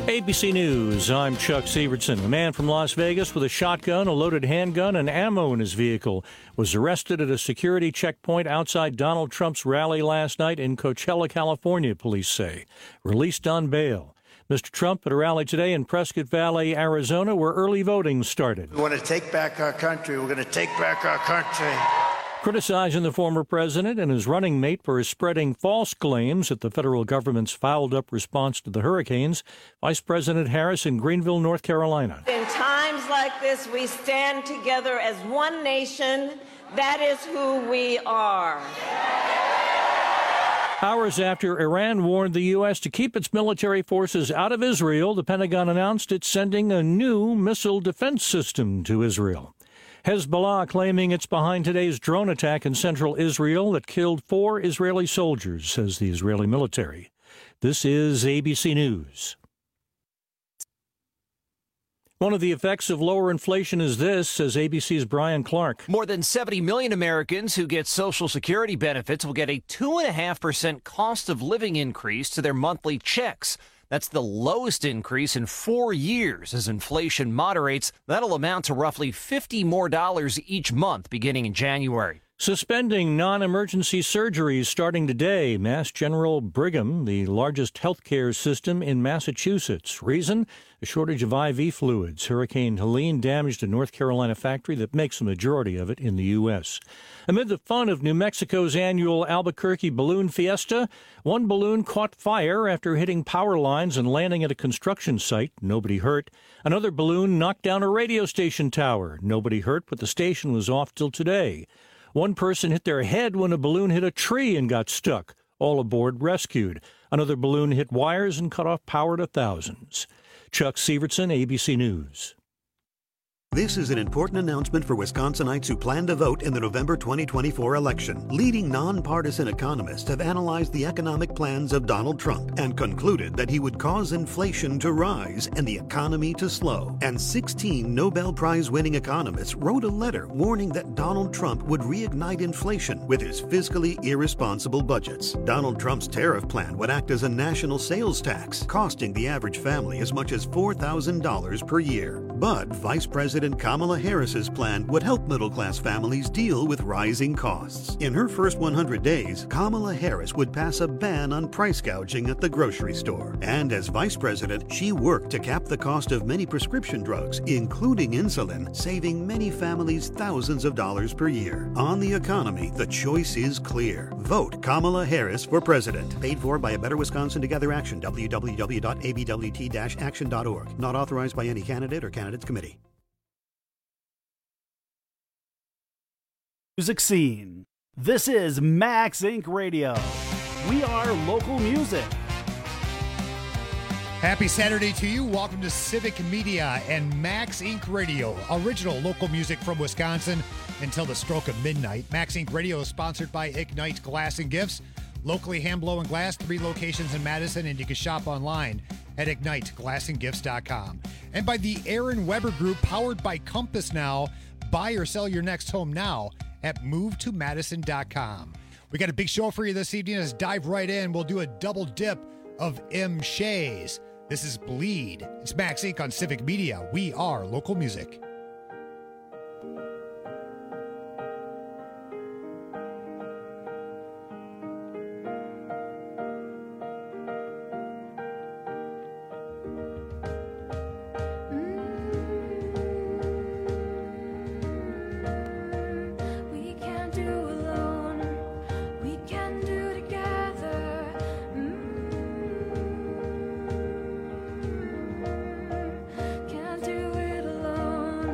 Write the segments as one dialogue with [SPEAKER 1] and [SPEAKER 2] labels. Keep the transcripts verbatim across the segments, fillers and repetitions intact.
[SPEAKER 1] A B C News, I'm Chuck Sievertson. A man from Las Vegas with a shotgun, a loaded handgun, and ammo in his vehicle was arrested at a security checkpoint outside Donald Trump's rally last night in Coachella, California, police say. Released on bail. Mister Trump at a rally today in Prescott Valley, Arizona, where early voting started.
[SPEAKER 2] We want to take back our country. We're going to take back our country.
[SPEAKER 1] Criticizing the former president and his running mate for spreading false claims at the federal government's fouled-up response to the hurricanes, Vice President Harris in Greenville, North Carolina.
[SPEAKER 3] In times like this, we stand together as one nation. That is who we are.
[SPEAKER 1] Hours after Iran warned the U S to keep its military forces out of Israel, the Pentagon announced it's sending a new missile defense system to Israel. Hezbollah claiming it's behind today's drone attack in central Israel that killed four Israeli soldiers, says the Israeli military. This is A B C News. One of the effects of lower inflation is this, says A B C's Brian Clark.
[SPEAKER 4] More than seventy million Americans who get Social Security benefits will get a two point five percent cost of living increase to their monthly checks. That's the lowest increase in four years. As inflation moderates, that'll amount to roughly fifty more dollars each month beginning in January.
[SPEAKER 1] Suspending non-emergency surgeries starting today. Mass General Brigham, the largest healthcare system in Massachusetts. Reason? A shortage of I V fluids. Hurricane Helene damaged a North Carolina factory that makes the majority of it in the U S. Amid the fun of New Mexico's annual Albuquerque Balloon Fiesta, one balloon caught fire after hitting power lines and landing at a construction site. Nobody hurt. Another balloon knocked down a radio station tower. Nobody hurt, but the station was off till today. One person hit their head when a balloon hit a tree and got stuck. All aboard rescued. Another balloon hit wires and cut off power to thousands. Chuck Sievertson, A B C News.
[SPEAKER 5] This is an important announcement for Wisconsinites who plan to vote in the November twenty twenty-four election. Leading nonpartisan economists have analyzed the economic plans of Donald Trump and concluded that he would cause inflation to rise and the economy to slow. And sixteen Nobel Prize-winning economists wrote a letter warning that Donald Trump would reignite inflation with his fiscally irresponsible budgets. Donald Trump's tariff plan would act as a national sales tax, costing the average family as much as four thousand dollars per year. But Vice President Kamala Harris's plan would help middle-class families deal with rising costs. In her first one hundred days, Kamala Harris would pass a ban on price gouging at the grocery store. And as vice president, she worked to cap the cost of many prescription drugs, including insulin, saving many families thousands of dollars per year. On the economy, the choice is clear. Vote Kamala Harris for president. Paid for by a Better Wisconsin Together Action, w w w dot a b w t dash action dot org. Not authorized by any candidate or candidates committee.
[SPEAKER 6] Music scene. This is Max Incorporated. Radio. We are local music.
[SPEAKER 7] Happy Saturday to you. Welcome to Civic Media and Max Incorporated. Radio, original local music from Wisconsin until the stroke of midnight. Max Incorporated Radio is sponsored by Ignite Glass and Gifts. Locally hand blow and glass, three locations in Madison, and you can shop online at ignite glass and gifts dot com. And by the Aaron Weber Group, powered by Compass Now. Buy or sell your next home now at move to madison dot com. We got a big show for you this evening. Let's dive right in. We'll do a double dip of M. Shays. This is Bleed. It's Max Incorporated on Civic Media. We are local music.
[SPEAKER 8] Can't do it alone.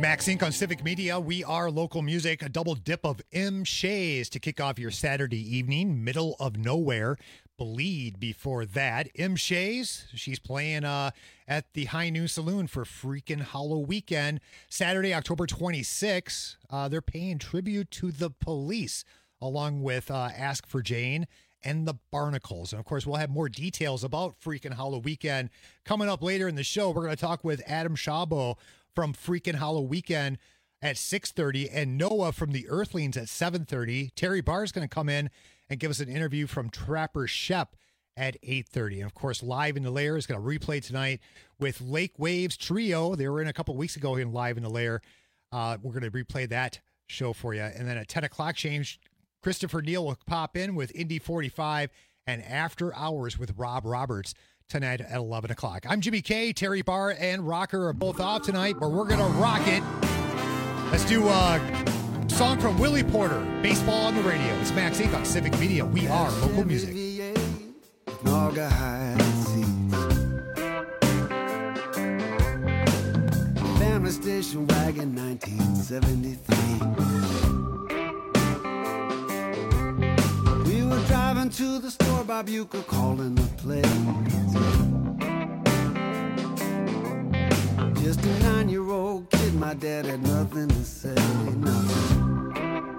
[SPEAKER 7] Max Inc on Civic Media. We are local music. A double dip of M. Shays to kick off your Saturday evening. Middle of Nowhere. Bleed before that. M. Shays, she's playing uh, at the High Noon Saloon for freaking Hollow Weekend. Saturday, October twenty-sixth. Uh, they're paying tribute to the Police, along with uh, Ask for Jane and the Barnacles. And, of course, we'll have more details about freaking Hollow Weekend coming up later in the show. We're going to talk with Adam Shabo from Freakin' Hollow Weekend at six thirty, and Noah from the Earthlings at seven thirty. Terry Barr is going to come in and give us an interview from Trapper Shep at eight thirty. And, of course, Live in the Lair is going to replay tonight with Lake Waves Trio. They were in a couple weeks ago in Live in the Lair. Uh, we're going to replay that show for you. And then at ten o'clock, change, Christopher Neal will pop in with Indy forty-five and After Hours with Rob Roberts tonight at eleven o'clock. I'm Jimmy K. Terry Barr and Rocker are both off tonight, but we're going to rock it. Let's do a song from Willie Porter, Baseball on the Radio. It's Max Inc on Civic Media. We are local music.
[SPEAKER 8] Family station wagon, nineteen seventy-three. We were driving to the store, Bob Uecker calling the place. Just a nine-year-old kid, my dad had nothing to say, nothing.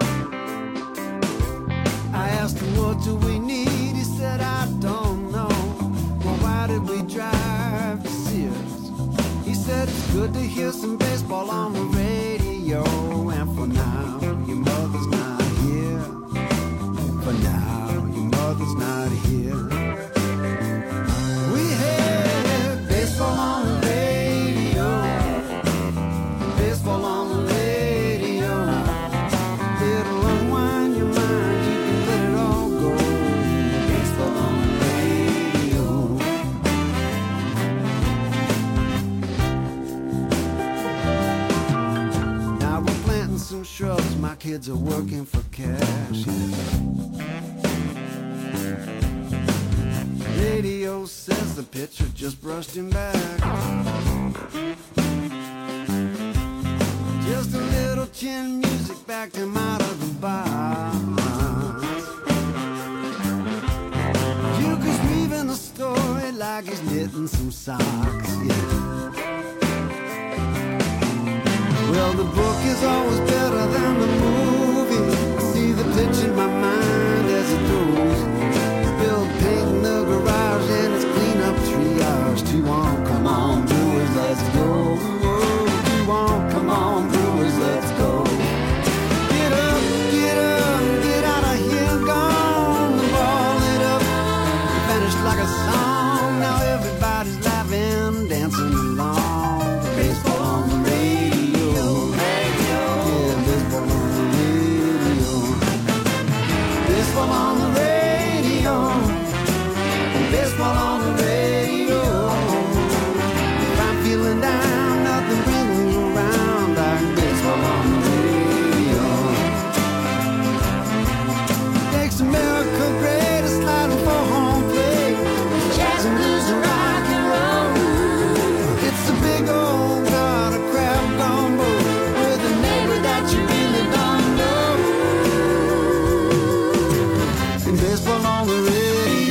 [SPEAKER 8] I asked him, what do we need? He said, I don't know. Well, why did we drive to Sears? He said, it's good to hear some baseball on the radio. And for now, your mother's not here. For now, your mother's not here. We had baseball on the radio. Baseball on the radio. It'll unwind your mind. You can let it all go. Baseball on the radio. Now we're planting some shrubs. My kids are working for cash. Radio says the pitcher just brushed him back. Just a little chin music backed him out of the box. Ueckers weaving a story like he's knitting some socks. Yeah. Well, the book is always better than the movie. I see the pitch in my mind as it throws. Still painting the garage and it's clean up triage. Two on, come on, Brewers, let's go. Two on, come on, Brewers, let's go. Get up, get up, get out of here, gone. The ball lit up, vanished like a song. Now everybody's laughing, dancing along. Baseball on the radio. Yeah, baseball on the radio. Baseball on the radio. Baseball on the radio. If I'm feeling down, nothing brings me around like baseball on the radio. Makes America great, it's sliding for home plate. Jazz and blues and rock and roll. It's a big old pot of crab gumbo with a neighbor that you really don't know. And baseball on the radio.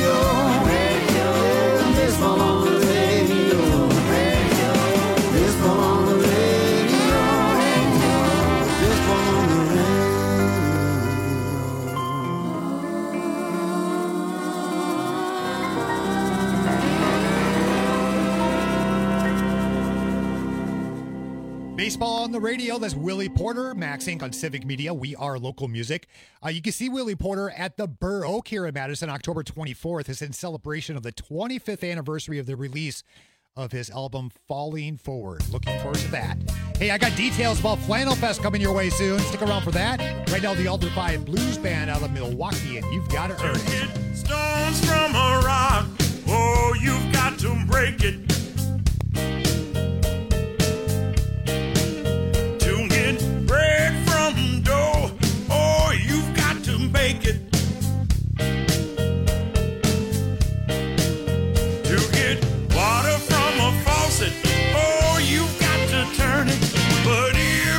[SPEAKER 7] Baseball on the radio. That's Willie Porter, Max Inc on Civic Media. We are local music. Uh, you can see Willie Porter at the Burr Oak here in Madison, October twenty-fourth. It's in celebration of the twenty-fifth anniversary of the release of his album Falling Forward. Looking forward to that. Hey, I got details about Flannel Fest coming your way soon. Stick around for that. Right now, the Alder Five Blues Band out of Milwaukee, and you've got to earn it.
[SPEAKER 9] Stones from a rock. Oh, you've got to break it. Make it to get water from a faucet. Oh, you've got to turn it, but here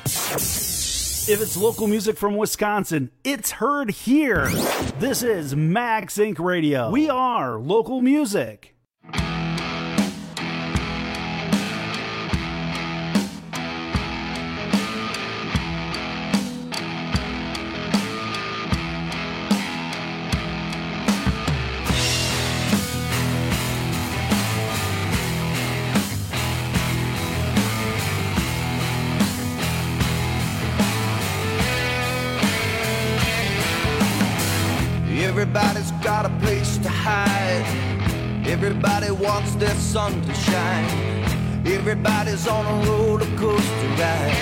[SPEAKER 6] If it's local music from Wisconsin, it's heard here. This is Max Incorporated. Radio. We are local music.
[SPEAKER 10] Everybody's got a place to hide. Everybody wants their sun to shine. Everybody's on a roller coaster ride.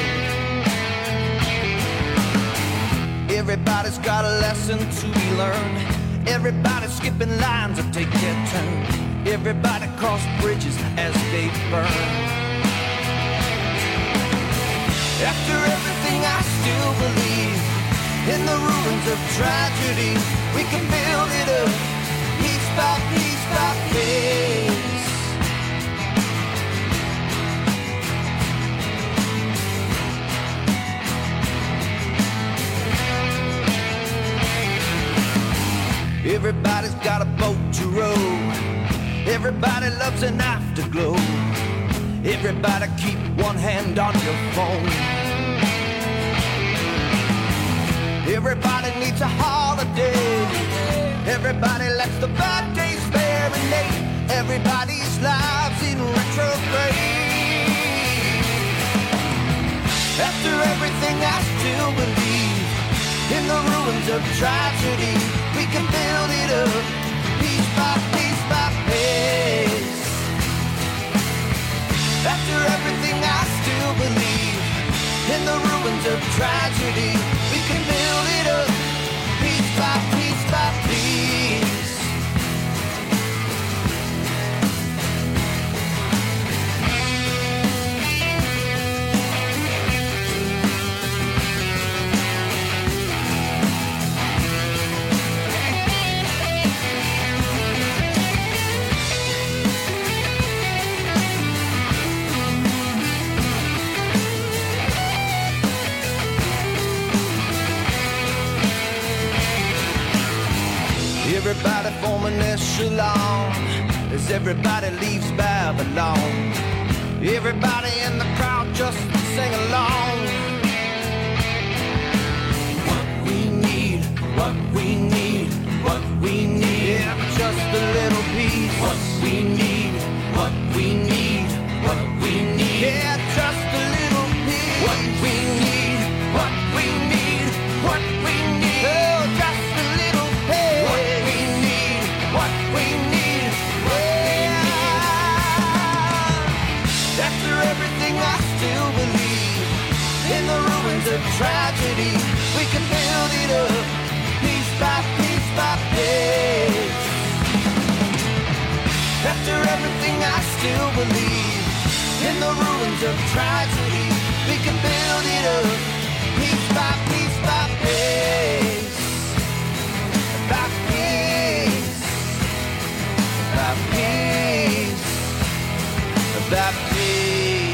[SPEAKER 10] Everybody's got a lesson to be learned. Everybody's skipping lines to take their turn. Everybody cross bridges as they burn. After everything I still believe in the ruins of tragedy, we can build it up, piece by piece by piece. Everybody's got a boat to row. Everybody loves an afterglow. Everybody keep one hand on your phone. Everybody needs a holiday. Everybody lets the bad days marinate. Everybody's lives in retrograde. After everything I still believe in the ruins of tragedy, we can build it up, piece by piece by piece. After everything I still believe in the ruins of tragedy, we can build it up, piece by piece by piece. Everybody form an echelon as everybody leaves Babylon. Everybody in the crowd just sing along. What we need, what we need, what we need, yeah, just a little piece. What we need, what we need, what we need, yeah, just a little piece. What we need, what we need, what we need, oh, just a little piece. What we need, what we need, yeah. After everything I still believe in the ruins of tragedy, we can build it up, piece by piece by piece. After everything I still believe in the ruins of tragedy, we can build it up, piece by piece by piece. By piece, by piece, by piece.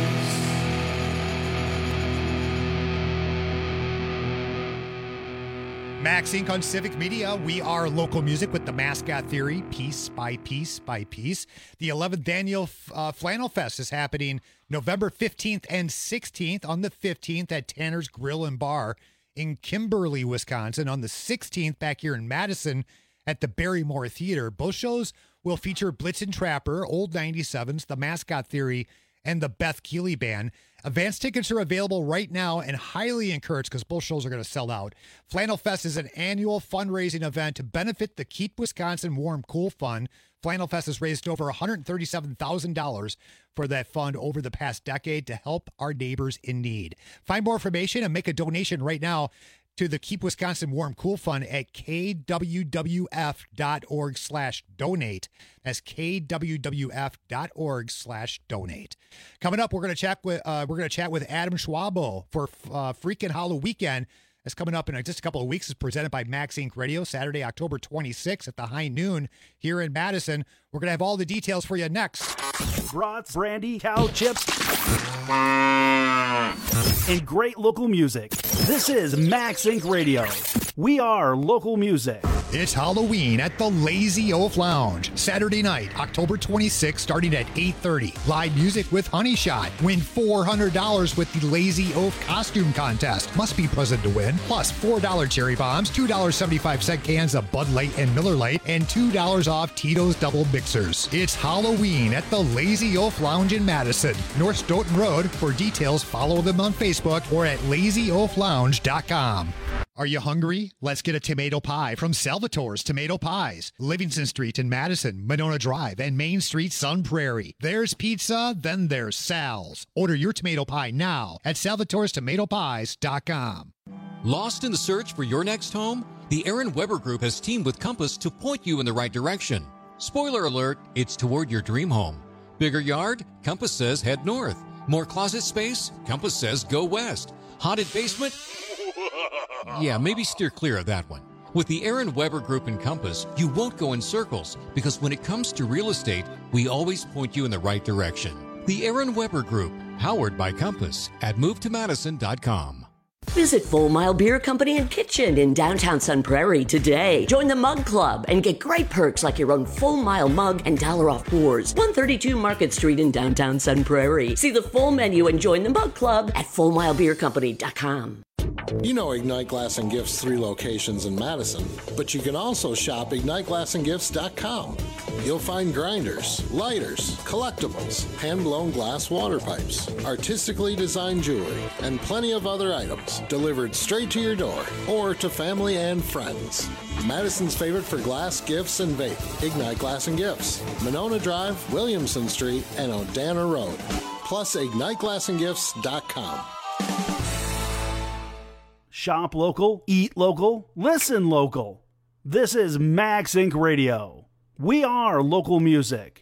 [SPEAKER 7] Max Incorporated on Civic Media. We are local music with the Mascot Theory, piece by piece by piece. The eleventh annual uh, Flannel Fest is happening November fifteenth and sixteenth. On the fifteenth at Tanner's Grill and Bar in Kimberly, Wisconsin. On the sixteenth back here in Madison at the Barrymore Theater. Both shows will feature Blitzen Trapper, Old ninety-sevens, the Mascot Theory, and the Beth Keeley Band. Advance tickets are available right now and highly encouraged because both shows are going to sell out. Flannel Fest is an annual fundraising event to benefit the Keep Wisconsin Warm Cool Fund. Flannel Fest has raised over one hundred thirty-seven thousand dollars for that fund over the past decade to help our neighbors in need. Find more information and make a donation right now to the Keep Wisconsin Warm Cool Fund at k w w f dot org slash donate. That's k w w f dot org slash donate. Coming up, we're going to chat with uh, we're going to chat with Adam Schwabo for uh, Freakin' Hollow Weekend. That's coming up in just a couple of weeks. It's presented by Max Incorporated Radio, Saturday, October twenty-sixth at the high noon here in Madison. We're going to have all the details for you next.
[SPEAKER 6] Brats, brandy, cow chips. and great local music. This is Max Incorporated. Radio. We are local music.
[SPEAKER 7] It's Halloween at the Lazy Oaf Lounge. Saturday night, October twenty-sixth, starting at eight thirty. Live music with Honey Shot. Win four hundred dollars with the Lazy Oaf Costume Contest. Must be present to win. Plus four dollars cherry bombs, two dollars and seventy-five cents cans of Bud Light and Miller Lite, and two dollars off Tito's Double Mixers. It's Halloween at the Lazy Oaf Lounge in Madison, North Stoughton Road. For details, follow them on Facebook or at lazy oaf lounge dot com. Are you hungry? Let's get a tomato pie from Salvatore's Tomato Pies. Livingston Street in Madison, Monona Drive, and Main Street, Sun Prairie. There's pizza, then there's Sal's. Order your tomato pie now at salvatores tomato pies dot com.
[SPEAKER 11] Lost in the search for your next home? The Aaron Weber Group has teamed with Compass to point you in the right direction. Spoiler alert, it's toward your dream home. Bigger yard? Compass says head north. More closet space? Compass says go west. Haunted basement? Yeah, maybe steer clear of that one. With the Aaron Weber Group and Compass, you won't go in circles because when it comes to real estate, we always point you in the right direction. The Aaron Weber Group, powered by Compass at move to madison dot com.
[SPEAKER 12] Visit Full Mile Beer Company and Kitchen in downtown Sun Prairie today. Join the Mug Club and get great perks like your own Full Mile mug and dollar off pours. one thirty-two Market Street in downtown Sun Prairie. See the full menu and join the Mug Club at full mile beer company dot com.
[SPEAKER 13] You know Ignite Glass and Gifts' three locations in Madison, but you can also shop ignite glass and gifts dot com. You'll find grinders, lighters, collectibles, hand-blown glass water pipes, artistically designed jewelry, and plenty of other items delivered straight to your door or to family and friends. Madison's favorite for glass, gifts, and vape, Ignite Glass and Gifts, Monona Drive, Williamson Street, and Odana Road. Plus ignite glass and gifts dot com.
[SPEAKER 6] Shop local, eat local, listen local. This is Max Incorporated. Radio. We are local music.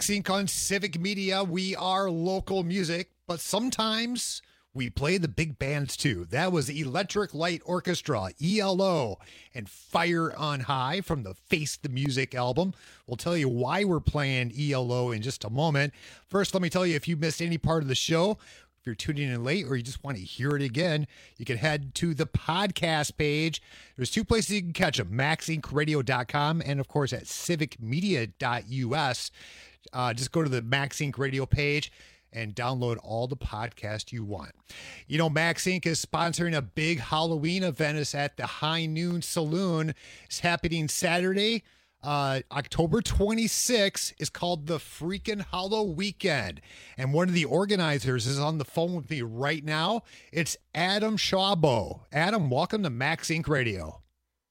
[SPEAKER 7] MaxInc on Civic Media. We are local music, but sometimes we play the big bands too. That was Electric Light Orchestra, E L O, and Fire on High from the Face the Music album. We'll tell you why we're playing E L O in just a moment. First, let me tell you, if you missed any part of the show, if you're tuning in late or you just want to hear it again, you can head to the podcast page. There's two places you can catch them, max inc radio dot com and, of course, at civic media dot u s. Uh, just go to the MaxInc Radio page and download all the podcasts you want. You know, MaxInc is sponsoring a big Halloween event. It's at the High Noon Saloon. It's happening Saturday, uh, October twenty-sixth. It's called the Freakin' Hollow Weekend. And one of the organizers is on the phone with me right now. It's Adam Shawbo. Adam, welcome to MaxInc Radio.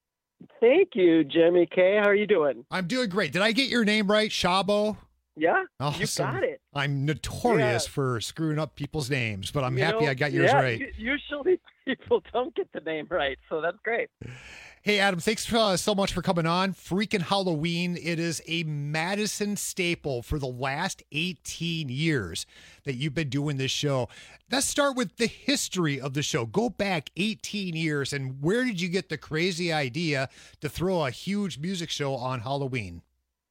[SPEAKER 14] Thank you, Jimmy K. How are you doing?
[SPEAKER 7] I'm doing great. Did I get your name right, Shawbo?
[SPEAKER 14] Yeah,
[SPEAKER 7] awesome.
[SPEAKER 14] You got it.
[SPEAKER 7] I'm notorious
[SPEAKER 14] yeah.
[SPEAKER 7] for screwing up people's names, but I'm
[SPEAKER 14] you
[SPEAKER 7] happy
[SPEAKER 14] know,
[SPEAKER 7] I got yours
[SPEAKER 14] yeah,
[SPEAKER 7] right.
[SPEAKER 14] Usually people don't get the name right, so that's great.
[SPEAKER 7] Hey, Adam, thanks uh, so much for coming on. Freakin' Halloween. It is a Madison staple for the last eighteen years that you've been doing this show. Let's start with the history of the show. Go back eighteen years, and where did you get the crazy idea to throw a huge music show on Halloween?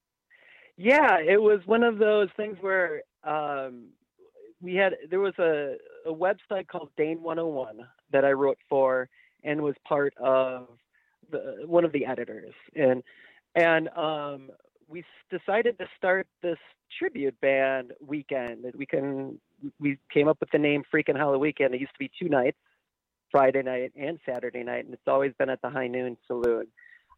[SPEAKER 14] Yeah, it was one of those things where um, we had, there was a, a website called Dane one oh one that I wrote for and was part of the, one of the editors. And, and um, we decided to start this tribute band weekend. We can, we came up with the name Freakin' Hollow Weekend. It used to be two nights, Friday night and Saturday night, and it's always been at the High Noon Saloon.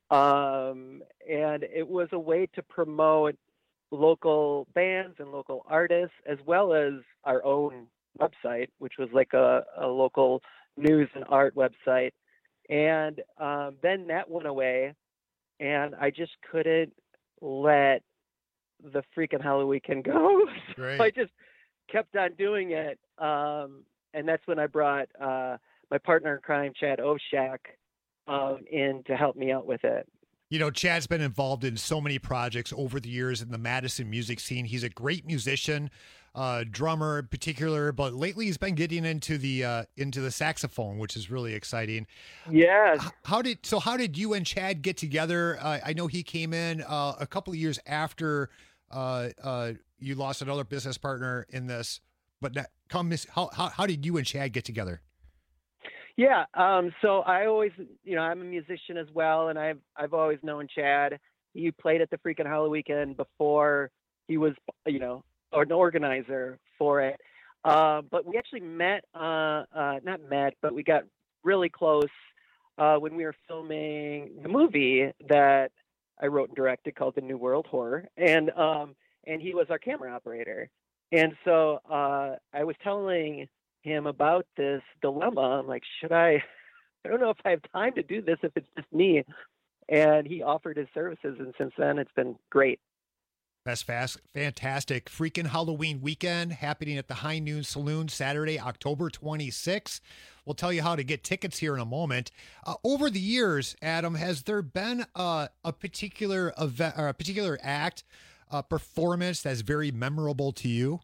[SPEAKER 14] Um, and it was a way to promote local bands and local artists, as well as our own website, which was like a, a local news and art website. And um, then that went away, and I just couldn't let the Freakin' Hollow Weekend go. So I just kept on doing it. Um, and that's when I brought uh, my partner in crime, Chad Ovshak, um, in to help me out with it.
[SPEAKER 7] You know, Chad's been involved in so many projects over the years in the Madison music scene. He's a great musician, uh, drummer in particular, but lately he's been getting into the uh, into the saxophone, which is really exciting.
[SPEAKER 14] Yeah.
[SPEAKER 7] How did so? How did you and Chad get together? Uh, I know he came in uh, a couple of years after uh, uh, you lost another business partner in this. But that, come, how, how how did you and Chad get together?
[SPEAKER 14] Yeah, um, so I always, you know, I'm a musician as well, and I've I've always known Chad. He played at the Freakin' Hollow Weekend before he was, you know, an organizer for it. Uh, but we actually met, uh, uh, not met, but we got really close uh, when we were filming the movie that I wrote and directed called The New World Horror, and um, and he was our camera operator. And so uh, I was telling him about this dilemma. I'm like, should I, I don't know if I have time to do this if it's just me. And he offered his services. And since then, it's been great.
[SPEAKER 7] That's fast, fantastic. Freakin' Halloween Weekend happening at the High Noon Saloon Saturday, October twenty-sixth. We'll tell you how to get tickets here in a moment. Uh, over the years, Adam, has there been a, a particular event or a particular act, uh, performance that's very memorable to you?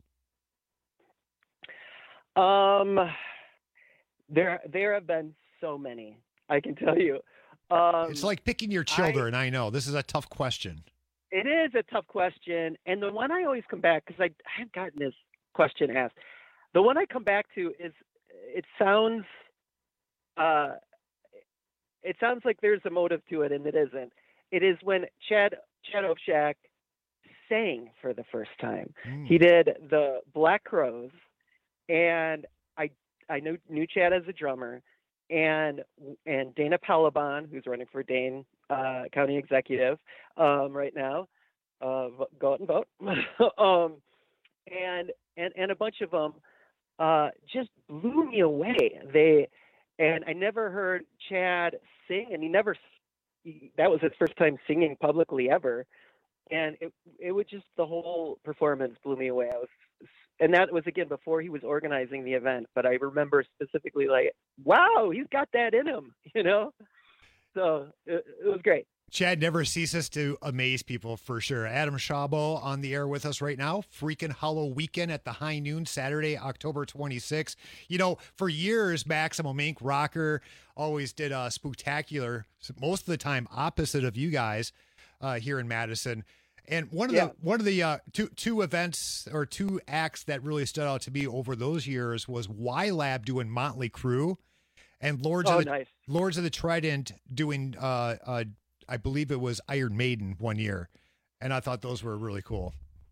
[SPEAKER 14] Um, there, there have been so many, I can tell you. Um,
[SPEAKER 7] it's like picking your children. I, I know this is a tough question.
[SPEAKER 14] It is a tough question. And the one I always come back, because I, I have gotten this question asked. The one I come back to is, it sounds, uh, it sounds like there's a motive to it, and it isn't. It is when Chad, Chad Ovshak sang for the first time. Mm. He did the Black Crowes. And I I knew, knew Chad as a drummer, and and Dana Palabon, who's running for Dane uh, County Executive um, right now, uh, go out and vote, um, and and and a bunch of them uh, just blew me away. They and I never heard Chad sing, and he never he, that was his first time singing publicly ever, and it it was just the whole performance blew me away. I was. And that was, again, before he was organizing the event. But I remember specifically, like, wow, he's got that in him, you know? So it, it was great.
[SPEAKER 7] Chad never ceases to amaze people for sure. Adam Shabo on the air with us right now. Freaking Hollow Weekend at the High Noon, Saturday, October twenty-sixth. You know, for years, Maximum Ink Rocker always did a spooktacular, most of the time opposite of you guys uh, here in Madison. And one of
[SPEAKER 14] Yeah.
[SPEAKER 7] the one of the uh, two two events or two acts that really stood out to me over those years was Y-Lab doing Motley Crue, and Lords
[SPEAKER 14] Oh,
[SPEAKER 7] of the
[SPEAKER 14] nice.
[SPEAKER 7] Lords of the Trident doing uh, uh, I believe it was Iron Maiden one year, and I thought those were really cool.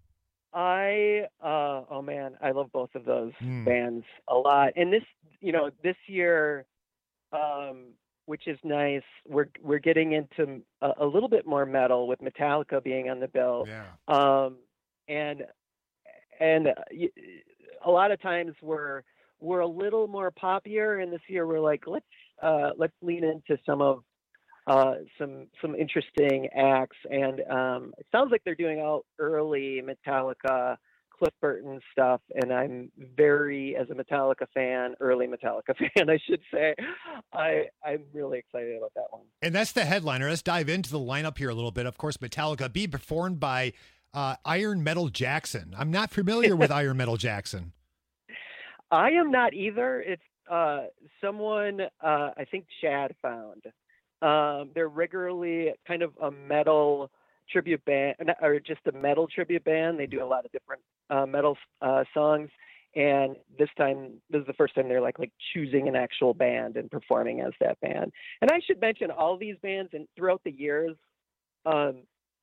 [SPEAKER 14] I uh oh man, I love both of those
[SPEAKER 7] Mm.
[SPEAKER 14] bands a lot. And this, you know, this year, um, which is nice, we're we're getting into a, a little bit more metal with Metallica being on the bill.
[SPEAKER 7] Yeah.
[SPEAKER 14] Um, and and uh, y- a lot of times we're we're a little more poppier, and this year we're like, let's uh let's lean into some of uh, some some interesting acts, and um, it sounds like they're doing out early Metallica, Cliff Burton stuff, and I'm very, as a Metallica fan, early Metallica fan, I should say, I I'm really excited about that one.
[SPEAKER 7] And that's the headliner. Let's dive into the lineup here a little bit. Of course, Metallica be performed by uh, Iron Metal Jackson. I'm not familiar with Iron Metal Jackson.
[SPEAKER 14] I am not either. It's uh, someone uh, I think Chad found. Um, they're regularly kind of a metal tribute band, or just a metal tribute band. They do a lot of different uh, metal uh, songs, and this time, this is the first time they're like like choosing an actual band and performing as that band. And I should mention all these bands, and throughout the years, um,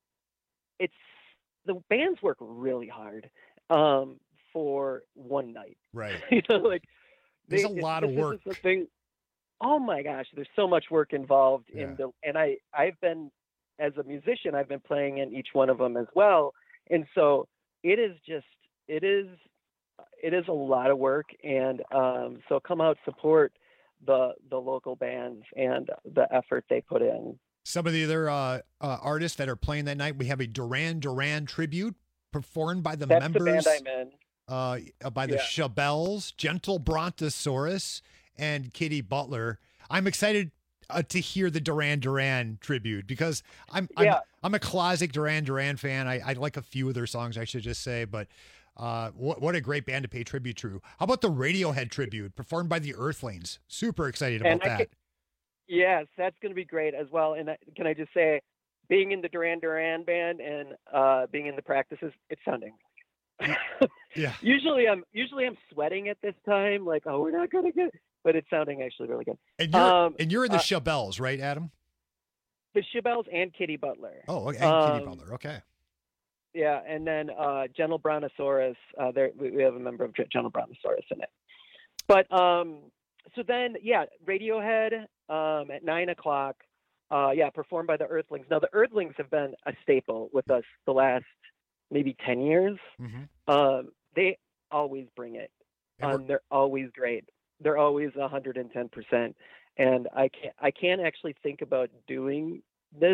[SPEAKER 14] it's the bands work really hard um, for one night.
[SPEAKER 7] Right.
[SPEAKER 14] You know, like
[SPEAKER 7] There's
[SPEAKER 14] they-
[SPEAKER 7] a lot
[SPEAKER 14] this
[SPEAKER 7] of work.
[SPEAKER 14] isn't something- oh my gosh, there's so much work involved
[SPEAKER 7] Yeah.
[SPEAKER 14] in the, and I, I've been, as a musician, I've been playing in each one of them as well. And so it is just, it is, it is a lot of work. And um, so come out, support the, the local bands and the effort they put in.
[SPEAKER 7] Some of the other uh, uh, artists that are playing that night, we have a Duran Duran tribute performed by the
[SPEAKER 14] That's
[SPEAKER 7] members
[SPEAKER 14] the band I'm in.
[SPEAKER 7] uh, uh, by the
[SPEAKER 14] Yeah.
[SPEAKER 7] Shabelles, Gentle Brontosaurus, and Kitty Butler. I'm excited uh, to hear the Duran Duran tribute because I'm I'm,
[SPEAKER 14] Yeah.
[SPEAKER 7] I'm a classic Duran Duran fan. I, I like a few of their songs, I should just say, but uh, what, what a great band to pay tribute to. How about the Radiohead tribute performed by the Earthlings? Super excited about
[SPEAKER 14] And I
[SPEAKER 7] that.
[SPEAKER 14] can- Yes, that's going to be great as well. And I, can I just say, being in the Duran Duran band and uh, being in the practices, it's sounding.
[SPEAKER 7] Yeah.
[SPEAKER 14] Usually I'm usually I'm sweating at this time, like, oh, we're not going to get, but it's sounding actually really good.
[SPEAKER 7] And you're
[SPEAKER 14] Um,
[SPEAKER 7] and you're in the
[SPEAKER 14] uh,
[SPEAKER 7] Shabelles, right, Adam?
[SPEAKER 14] the Shabelles and Kitty Butler.
[SPEAKER 7] Oh, okay. And Kitty
[SPEAKER 14] Um,
[SPEAKER 7] Butler. Okay.
[SPEAKER 14] Yeah, and then uh, Gentle Brontosaurus. Uh, there we, we have a member of Gen- Gentle Brontosaurus in it. But um, so then, yeah, Radiohead um, at nine o'clock. Uh, yeah, performed by the Earthlings. Now the Earthlings have been a staple with us the last maybe ten years.
[SPEAKER 7] Mm-hmm.
[SPEAKER 14] Um, they always bring it. Um, they're always great. They're always one hundred ten percent. And I can't I can't actually think about doing this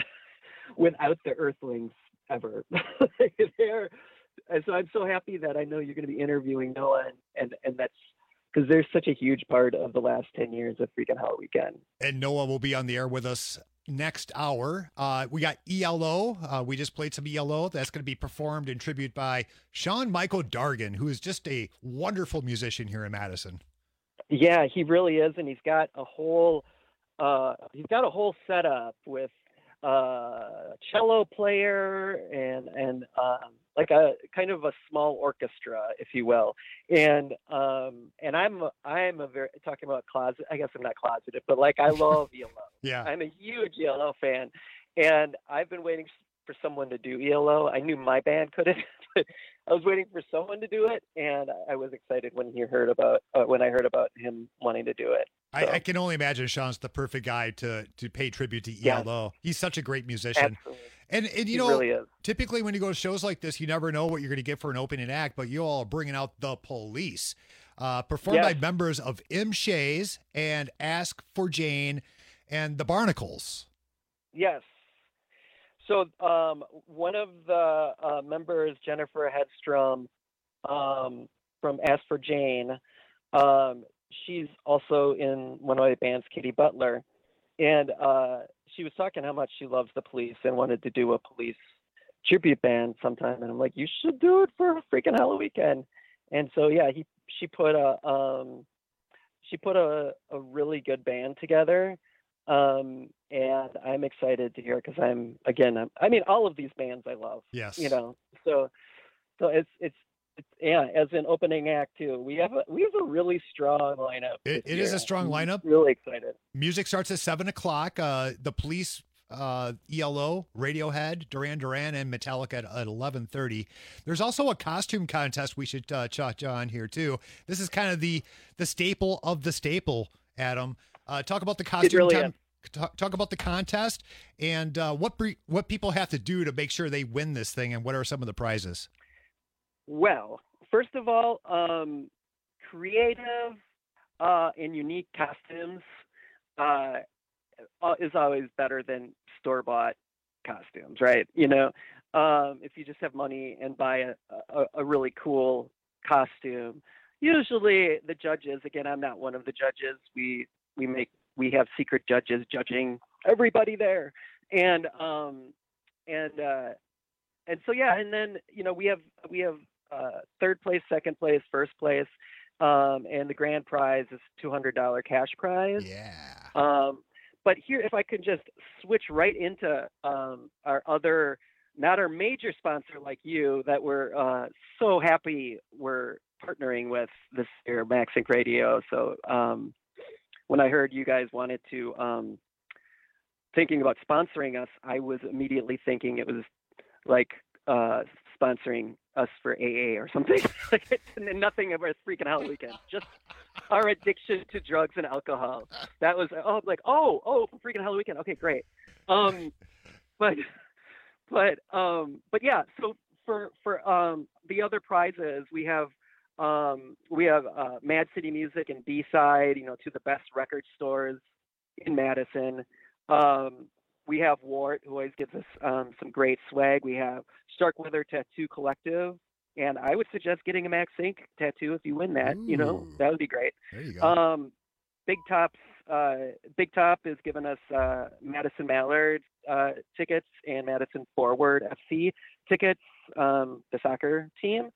[SPEAKER 14] without the Earthlings ever. They're, and so I'm so happy that I know you're going to be interviewing Noah, and and, and that's because they're such a huge part of the last ten years of Freakin' Hell Weekend.
[SPEAKER 7] And Noah will be on the air with us next hour. Uh, we got E L O. Uh, we just played some E L O. That's going to be performed in tribute by Sean Michael Dargan, who is just a wonderful musician here in Madison.
[SPEAKER 14] Yeah, he really is, and he's got a whole uh, he's got a whole setup with uh, cello player and and um, like a kind of a small orchestra, if you will. And um, and I'm I'm a very talking about closet. I guess I'm not closeted, but like I love E L O.
[SPEAKER 7] Yeah,
[SPEAKER 14] I'm a huge E L O fan, and I've been waiting for someone to do E L O. I knew my band couldn't, but I was waiting for someone to do it, and I was excited when he heard about uh, when I heard about him wanting to do it. So,
[SPEAKER 7] I, I can only imagine Sean's the perfect guy to to pay tribute to E L O. He's such a great musician.
[SPEAKER 14] absolutely.
[SPEAKER 7] And, and you
[SPEAKER 14] He
[SPEAKER 7] know,
[SPEAKER 14] really is.
[SPEAKER 7] typically when you go to shows like this, you never know what you're going to get for an opening act, but you all are bringing out The Police, uh, performed
[SPEAKER 14] Yes.
[SPEAKER 7] by members of M. Shays and Ask for Jane and the Barnacles.
[SPEAKER 14] Yes. So um, one of the uh, members, Jennifer Hedstrom, um, from Ask for Jane, um, she's also in one of my bands, Kitty Butler, and uh, she was talking how much she loves the Police and wanted to do a Police tribute band sometime, and I'm like, you should do it for a freaking Halloween weekend. And so yeah, he she put a um she put a, a really good band together, um and I'm excited to hear, because I'm again I'm, I mean all of these bands I love.
[SPEAKER 7] Yes.
[SPEAKER 14] You know, so so it's it's. It's, yeah, as an opening act too, we have a we have a really strong lineup.
[SPEAKER 7] It, it is a strong lineup.
[SPEAKER 14] I'm really excited.
[SPEAKER 7] Music starts at seven o'clock. Uh, the Police, uh, E L O, Radiohead, Duran Duran, and Metallica at, at eleven thirty. There's also a costume contest we should uh, touch on here too. This is kind of the the staple of the staple. Adam, uh, talk about the costume.
[SPEAKER 14] Really
[SPEAKER 7] con- talk, talk about the contest and uh, what bre- what people have to do to make sure they win this thing, and what are some of the prizes.
[SPEAKER 14] Well, first of all, um, creative uh, and unique costumes uh, is always better than store-bought costumes, right? You know, um, if you just have money and buy a, a, a really cool costume, usually the judges, again, I'm not one of the judges. We we make we have secret judges judging everybody there, and um, and uh, and so yeah, and then you know we have we have. Uh, third place, second place, first place, um, and the grand prize is two hundred dollars cash prize.
[SPEAKER 7] Yeah.
[SPEAKER 14] Um, but here, if I could just switch right into um, our other, not our major sponsor like you, that we're uh, so happy we're partnering with this year, Max Inc Radio. So um, when I heard you guys wanted to, um, thinking about sponsoring us, I was immediately thinking it was like uh, sponsoring us for A A or something. And then nothing of our freaking Halloween weekend, just our addiction to drugs and alcohol. That was oh like oh oh freaking Halloween weekend. Okay, great. Um, but but um, but yeah. So for for um, the other prizes, we have um, we have uh, Mad City Music and B-Side. You know, to the best record stores in Madison. Um, We have Wart, who always gives us um, some great swag. We have Starkweather Tattoo Collective, and I would suggest getting a Max Inc tattoo if you win that. Ooh. You know, that would be great.
[SPEAKER 7] There you go.
[SPEAKER 14] Um, Big Top's uh, Big Top is giving us uh, Madison Mallard uh, tickets and Madison Forward F C tickets, um, the soccer team.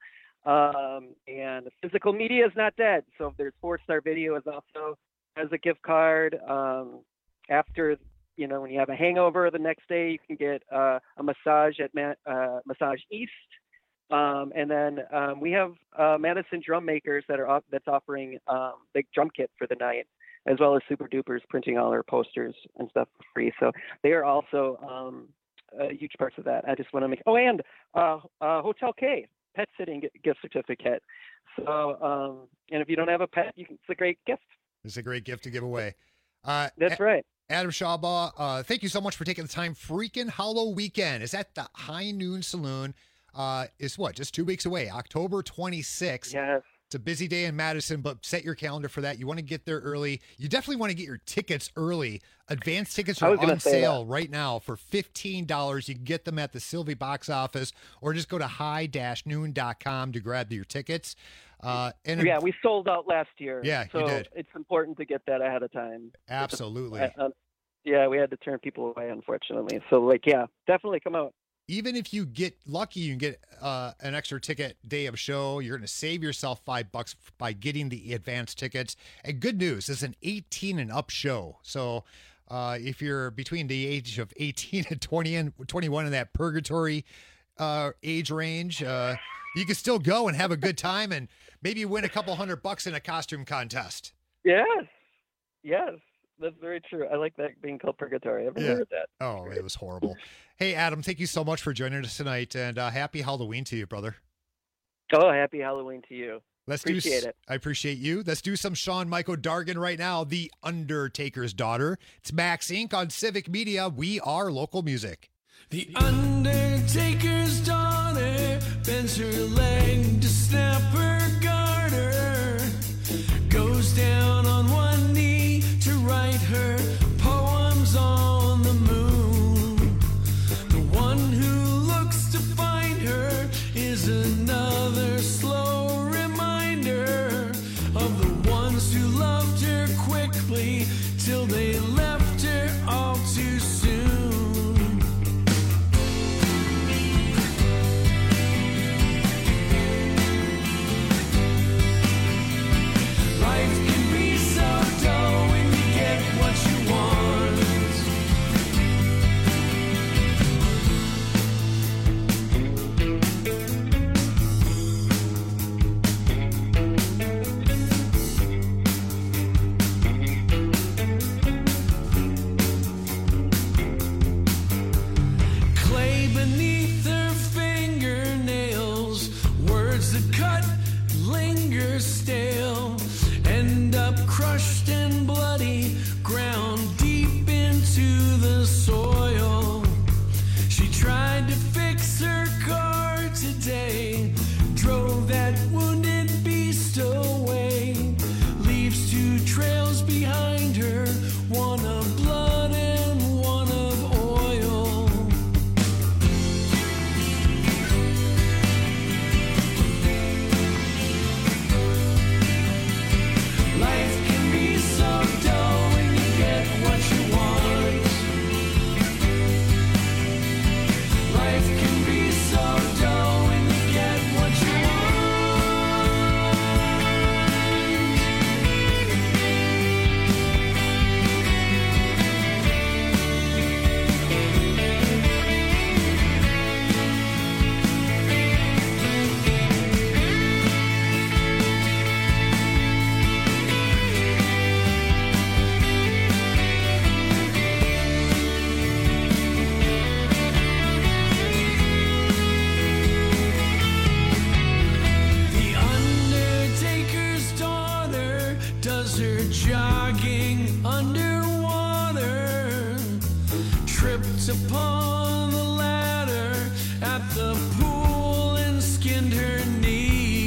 [SPEAKER 14] Um, and Physical Media is not dead. So if there's Four Star Video is also has a gift card. Um, after You know, when you have a hangover the next day, you can get uh, a massage at Ma- uh, Massage East, um, and then um, we have uh, Madison Drum Makers that are off- that's offering um, big drum kit for the night, as well as Super Dupers printing all our posters and stuff for free. So they are also um, uh, huge parts of that. I just want to make. Oh, and uh, uh, Hotel K pet sitting gift certificate. So, um, and if you don't have a pet, you can, it's a great gift.
[SPEAKER 7] It's a great gift to give away. Uh,
[SPEAKER 14] that's a- right.
[SPEAKER 7] Adam Shawbaugh, uh, thank you so much for taking the time. Freaking Hollow Weekend is at the High Noon Saloon. Uh, is what, just two weeks away, October twenty-sixth.
[SPEAKER 14] Yes.
[SPEAKER 7] It's a busy day in Madison, but set your calendar for that. You want to get there early. You definitely want to get your tickets early. Advanced tickets are on sale right now for fifteen dollars. You can get them at the Sylvie box office, or just go to high dash noon dot com to grab your tickets. Uh, and
[SPEAKER 14] yeah, we sold out last year.
[SPEAKER 7] Yeah,
[SPEAKER 14] so
[SPEAKER 7] you did.
[SPEAKER 14] It's important to get that ahead of time.
[SPEAKER 7] Absolutely.
[SPEAKER 14] Uh, yeah, we had to turn people away, unfortunately. So, like, yeah, definitely come out.
[SPEAKER 7] Even if you get lucky, you can get uh, an extra ticket day of show. You're going to save yourself five bucks by getting the advanced tickets. And good news, it's an eighteen and up show. So uh, if you're between the age of eighteen and twenty and twenty-one in that purgatory uh, age range, uh, you can still go and have a good time and maybe win a couple hundred bucks in a costume contest.
[SPEAKER 14] Yes. Yes. That's very true. I like that being called purgatory. I've never
[SPEAKER 7] Yeah.
[SPEAKER 14] heard that.
[SPEAKER 7] Oh, it was horrible. Hey, Adam, thank you so much for joining us tonight, and uh, happy Halloween to you, brother.
[SPEAKER 14] Oh, happy Halloween to you.
[SPEAKER 7] Let's
[SPEAKER 14] appreciate
[SPEAKER 7] do,
[SPEAKER 14] it.
[SPEAKER 7] I appreciate you. Let's do some Shawn Michael Dargan right now, The Undertaker's Daughter. It's Max Incorporated on Civic Media. We are local music.
[SPEAKER 10] The Undertaker's daughter bends her leg to snap her garter, goes down on one knee to write her poems on the moon. The one who looks to find her is another slow reminder of the ones who loved her quickly till they left her all too soon. was her jogging underwater, tripped upon the ladder at the pool and skinned her knee.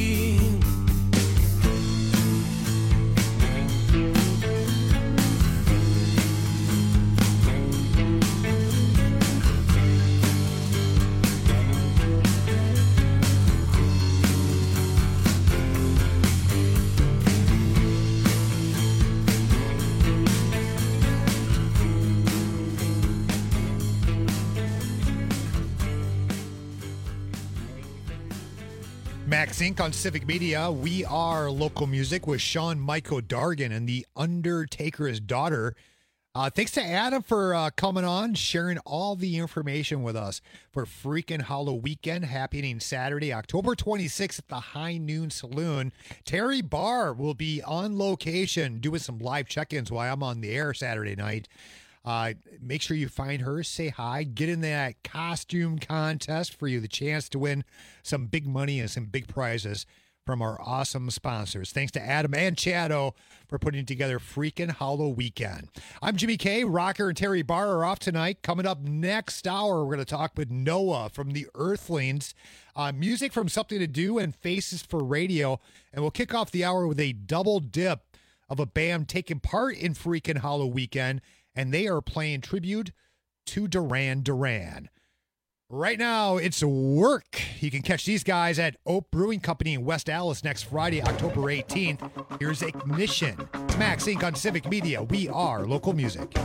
[SPEAKER 7] Max Incorporated on Civic Media. We are local music with Sean Michael Dargan and The Undertaker's Daughter. Uh, thanks to Adam for uh, coming on, sharing all the information with us for Freakin' Hollow Weekend happening Saturday, October twenty-sixth at the High Noon Saloon. Terry Barr will be on location doing some live check-ins while I'm on the air Saturday night. Uh, make sure you find her, say hi, get in that costume contest for you the chance to win some big money and some big prizes from our awesome sponsors. Thanks to Adam and Chado for putting together Freakin' Hollow Weekend. I'm Jimmy K. Rocker and Terry Barr are off tonight. Coming up next hour, we're going to talk with Noah from the Earthlings. Uh, music from Something to Do and Faces for Radio. And we'll kick off the hour with a double dip of a band taking part in Freakin' Hollow Weekend, and they are playing tribute to Duran Duran. Right now, it's Work. You can catch these guys at Oak Brewing Company in West Allis next Friday, October eighteenth. Here's Ignition. Max Incorporated on Civic Media. We are local music.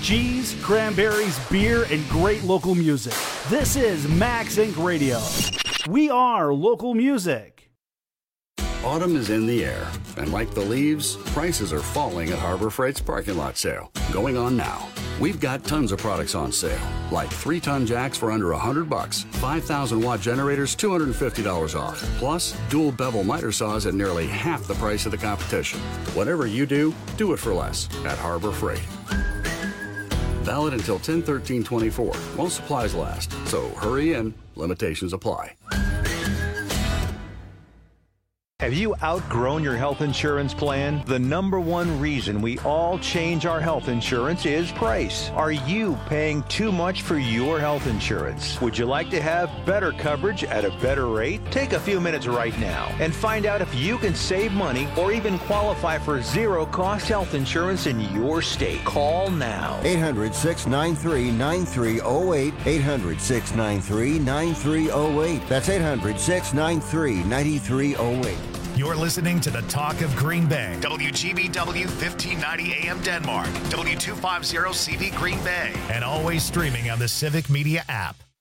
[SPEAKER 6] cheese, cranberries, beer, and great local music. This is Max Incorporated. Radio. We are local music.
[SPEAKER 15] Autumn is in the air, and like the leaves, prices are falling at Harbor Freight's parking lot sale, going on now. We've got tons of products on sale, like three-ton jacks for under one hundred bucks, five thousand watt generators, two hundred fifty dollars off, plus dual bevel miter saws at nearly half the price of the competition. Whatever you do, do it for less at Harbor Freight. Valid until ten thirteen twenty-four while supplies last, so hurry in. Limitations apply.
[SPEAKER 16] Have you outgrown your health insurance plan? The number one reason we all change our health insurance is price. Are you paying too much for your health insurance? Would you like to have better coverage at a better rate? Take a few minutes right now and find out if you can save money or even qualify for zero-cost health insurance in your state. Call now.
[SPEAKER 17] eight hundred, six nine three, nine three zero eight. eight hundred, six nine three, nine three zero eight. That's eight hundred, six nine three, nine three zero eight.
[SPEAKER 18] You're listening to the Talk of Green Bay. W G B W fifteen ninety A M Denmark. W two fifty C V Green Bay. And always streaming on the Civic Media app.